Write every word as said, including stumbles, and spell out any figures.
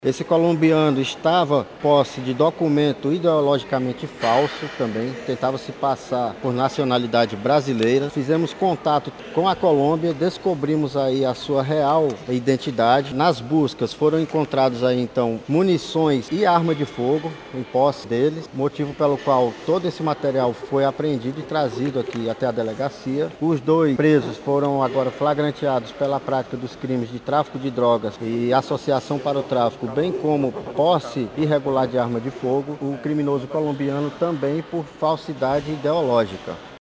Esse colombiano estava posse de documento ideologicamente falso também, tentava se passar por nacionalidade brasileira. Fizemos contato com a Colômbia, descobrimos aí a sua real identidade. Nas buscas foram encontrados aí então munições e arma de fogo em posse deles, motivo pelo qual todo esse material foi apreendido e trazido aqui até a delegacia. Os dois presos foram agora flagranteados pela prática dos crimes de tráfico de drogas e associação para o tráfico, bem como posse irregular de arma de fogo. O criminoso colombiano também por falsidade ideológica.